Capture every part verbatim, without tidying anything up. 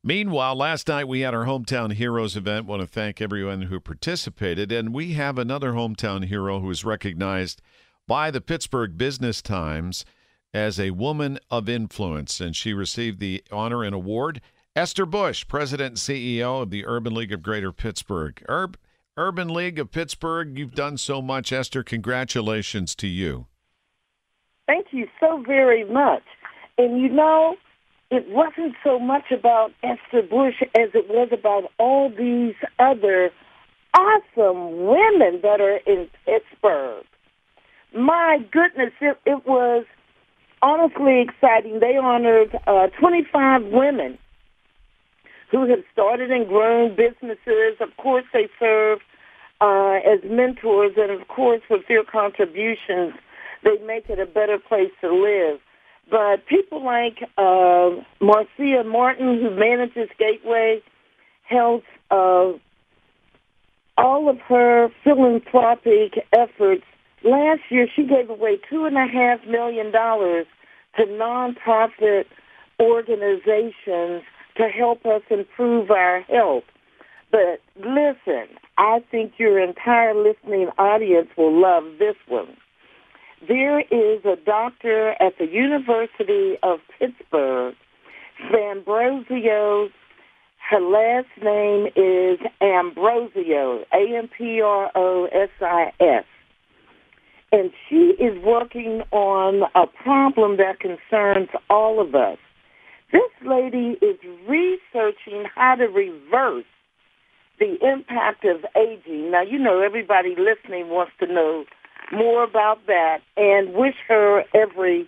Meanwhile, last night we had our Hometown Heroes event. Want to thank everyone who participated. And we have another hometown hero who is recognized by the Pittsburgh Business Times as a woman of influence. And she received the honor and award. Esther Bush, President and C E O of the Urban League of Greater Pittsburgh. Ur- Urban League of Pittsburgh, you've done so much. Esther, congratulations to you. Thank you so very much. And you know, it wasn't so much about Esther Bush as it was about all these other awesome women that are in Pittsburgh. My goodness, it, it was honestly exciting. They honored uh, twenty-five women who have started and grown businesses. Of course, they serve uh, as mentors, and of course, with their contributions, they make it a better place to live. But people like uh, Marcia Martin, who manages Gateway Health, uh, all of her philanthropic efforts, last year she gave away two and a half million dollars to nonprofit organizations to help us improve our health. But listen, I think your entire listening audience will love this one. There is a doctor at the University of Pittsburgh, Ambrosio. Her last name is Ambrosio, A M P R O S I S. And she is working on a problem that concerns all of us. This lady is researching how to reverse the impact of aging. Now, you know, everybody listening wants to know more about that, and wish her every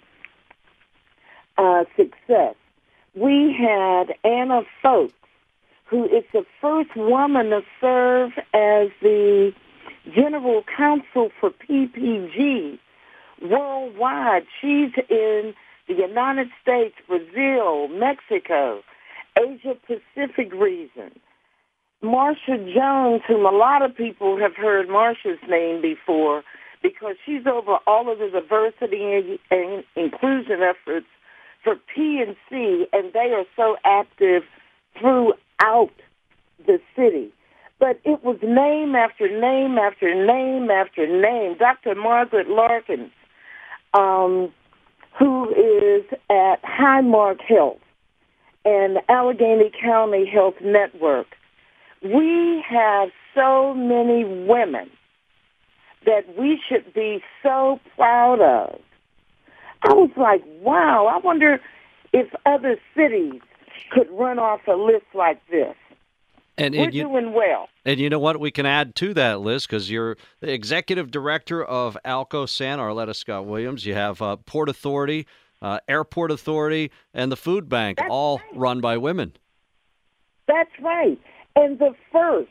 uh, success. We had Anna Folks, who is the first woman to serve as the General Counsel for P P G worldwide. She's in the United States, Brazil, Mexico, Asia Pacific region. Marsha Jones, whom a lot of people have heard Marsha's name before, because she's over all of the diversity and inclusion efforts for P and C, and they are so active throughout the city. But it was name after name after name after name. Doctor Margaret Larkins, um, who is at Highmark Health and Allegheny County Health Network. We have so many women that we should be so proud of. I was like, wow, I wonder if other cities could run off a list like this. And, We're and you, doing well. And you know what? We can add to that list because you're the executive director of Alco San, Arletta Scott Williams. You have uh, Port Authority, uh, Airport Authority, and the Food Bank, That's all right. run by women. That's right. And the first,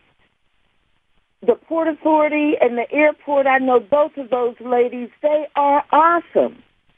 the Port Authority and the airport, I know both of those ladies, they are awesome.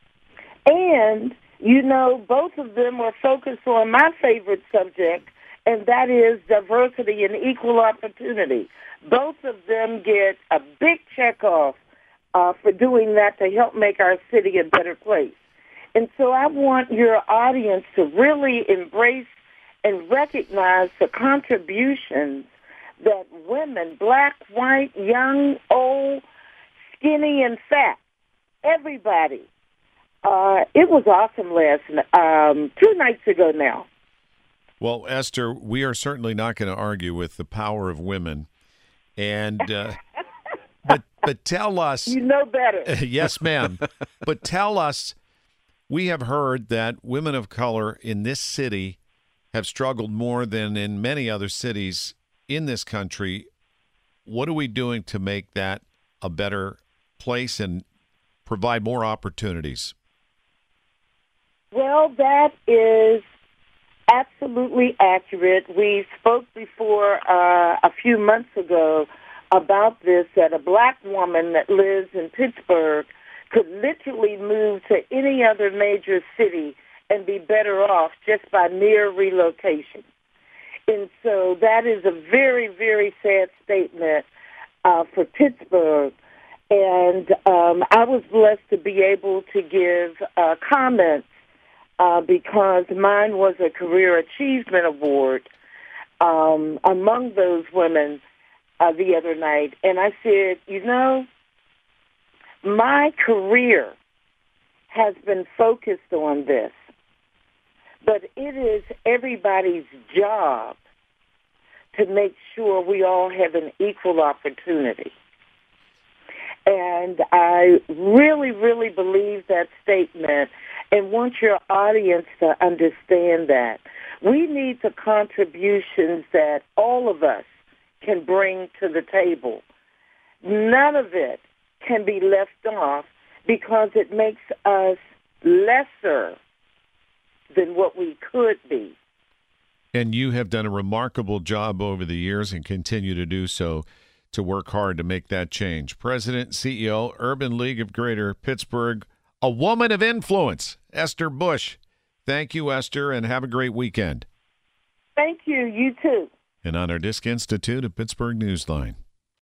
And, you know, both of them are focused on my favorite subject, and that is diversity and equal opportunity. Both of them get a big checkoff uh, for doing that to help make our city a better place. And so I want your audience to really embrace and recognize the contributions that women, black, white, young, old, skinny, and fat, everybody. Uh, it was awesome last um, two nights ago now. Well, Esther, we are certainly not going to argue with the power of women, and uh, but but tell us, you know better. Yes, ma'am. But tell us, we have heard that women of color in this city have struggled more than in many other cities in this country. What are we doing to make that a better place and provide more opportunities? Well, that is absolutely accurate. We spoke before uh, a few months ago about this, that a black woman that lives in Pittsburgh could literally move to any other major city and be better off just by mere relocation. And so that is a very, very sad statement uh, for Pittsburgh. And um, I was blessed to be able to give uh, comments uh, because mine was a Career Achievement Award um, among those women uh, the other night. And I said, you know, my career has been focused on this, but it is everybody's job to make sure we all have an equal opportunity. And I really, really believe that statement and want your audience to understand that. We need the contributions that all of us can bring to the table. None of it can be left off because it makes us lesser than what we could be. And you have done a remarkable job over the years and continue to do so, to work hard to make that change. President, C E O, Urban League of Greater Pittsburgh, a woman of influence, Esther Bush. Thank you, Esther, and have a great weekend. Thank you. You too. And on our Disc Institute of Pittsburgh Newsline.